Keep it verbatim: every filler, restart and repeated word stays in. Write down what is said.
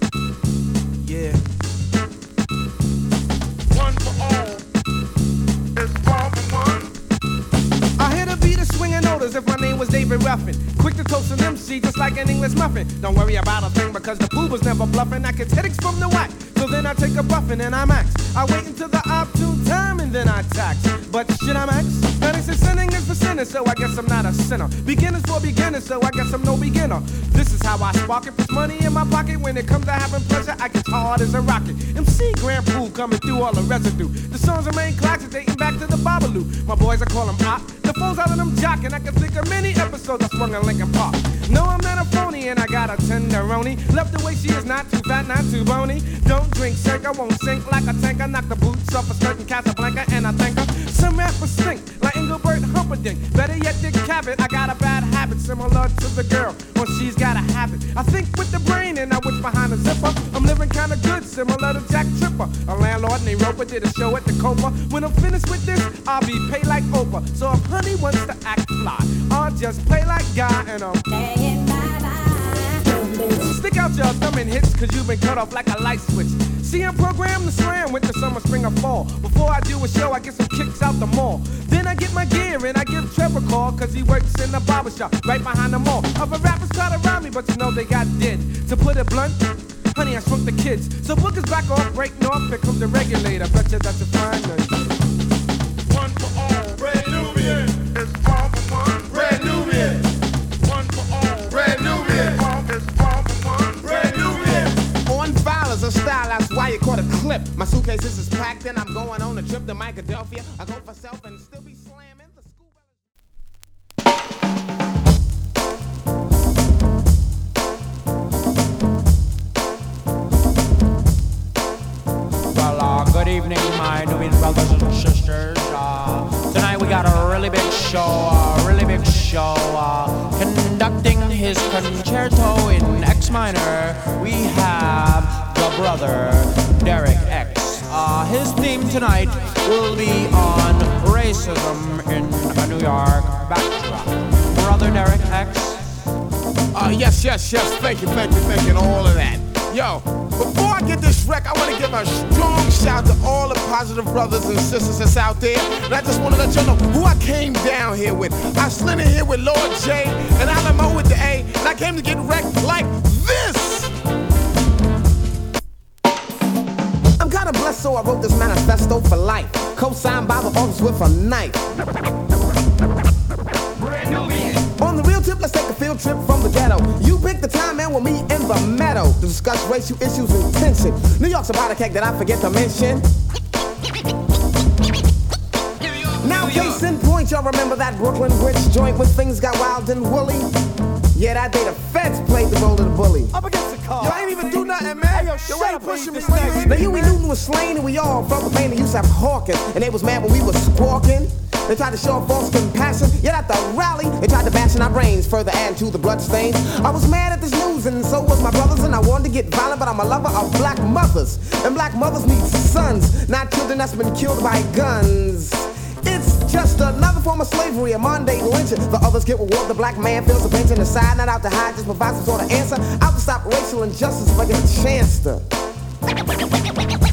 Yeah. One for all. It's all for one. I hear the beat of swinging notice if my name was David Ruffin. Quick to toast an M C just like an English muffin. Don't worry about a thing because the fool was never bluffing. I get headaches from the whack. So then I take a buffin' and I max. I wait until the opportune time and then I tax. But should I max? Now they say sinning is for sinners, so I guess I'm not a sinner. Beginners for beginners, so I guess I'm no beginner. This is how I spark it, puts money in my pocket. When it comes to having pleasure, I get hard as a rocket. M C Grand Pool coming through all the residue. The songs remain classic, dating back to the Babalu. My boys, I call them op. The phones out of them jockin'. I can think of many episodes I swung in Lincoln Park. No, I'm not a phony and I got a tenderoni. Left the way she is, not too fat, not too bony. Don't drink, shake, I won't sink like a tank. I knock the boots off a skirt in Casablanca and I thank her. Some rappers stink like Engelbert Humperdinck. Better yet, Dick Cavett. I got a bad habit similar to the girl when she's got a habit. I think with the brain and I wish behind the zipper. I'm living kinda good, similar to Jack Tripper. A landlord named Roper did a show at the Copa. When I'm finished with this, I'll be paid like Oprah. So if honey wants to act fly, I'll just play like Guy and I'm playing bye-bye. Stick out your thumb and hits, cause you've been cut off like a light switch. See, I'm programmed to slam with the summer, spring, or fall. Before I do a show, I get some kicks out the mall. Then I get my gear and I give Trevor a call, cause he works in the barbershop right behind the mall. Other rappers try to rob me, but you know they got dead. To put it blunt, honey, I shrunk the kids. So bookers back off, break north, here comes the regulator. Bet you that's a fine night. One for all, Red Nubian. It's all for one, Red Nubian. One for all, Red Nubian. It's all for one, Red Nubian. On file is a style, that's why you caught a clip. My suitcases is packed and I'm going on a trip to Philadelphia. I go for self and still be slamming the school. Well, uh, good evening, my Nubian brothers and sisters. Uh, tonight we got a really big show, a really big show. Uh, conducting his concerto in X minor, we have the brother Derek X. Uh, his theme tonight will be on racism in a New York backdrop. Brother Derek X. Uh, yes, yes, yes. Thank you, thank you, thank you, and all of that. Yo, before I get this wreck, I want to give a strong shout to all the positive brothers and sisters that's out there. And I just want to let y'all know who I came down here with. I slid in here with Lord J and Alamo with the A, and I came to get wrecked like this. I'm kinda blessed, so I wrote this manifesto for life. Co-signed by the office with a knife. On the real tip, let's take a field trip from the ghetto. You pick the time and we'll meet in the meadow to discuss racial issues and tension. New York's about a cake that I forget to mention. Now, case in point, y'all remember that Brooklyn Bridge joint when things got wild and woolly? Yeah, that day the feds played the role of the bully. Up against the car. Yo, I ain't even do nothing, man. Yo, shut why you up, pushing me Reed, this like next. Now Huey Newton was slain and we all felt the pain. They used to have hawking and they was mad when we was squawking. They tried to show false compassion, yet at the rally, they tried to bash in our brains, further add to the bloodstains. I was mad at this news, and so was my brothers, and I wanted to get violent, but I'm a lover of black mothers. And black mothers need sons, not children that's been killed by guns. It's just another form of slavery, a Monday lynching. The others get reward, the black man feels the bench and decide not out to hide, just provide some sort of answer. Out to stop racial injustice if I get a chance to.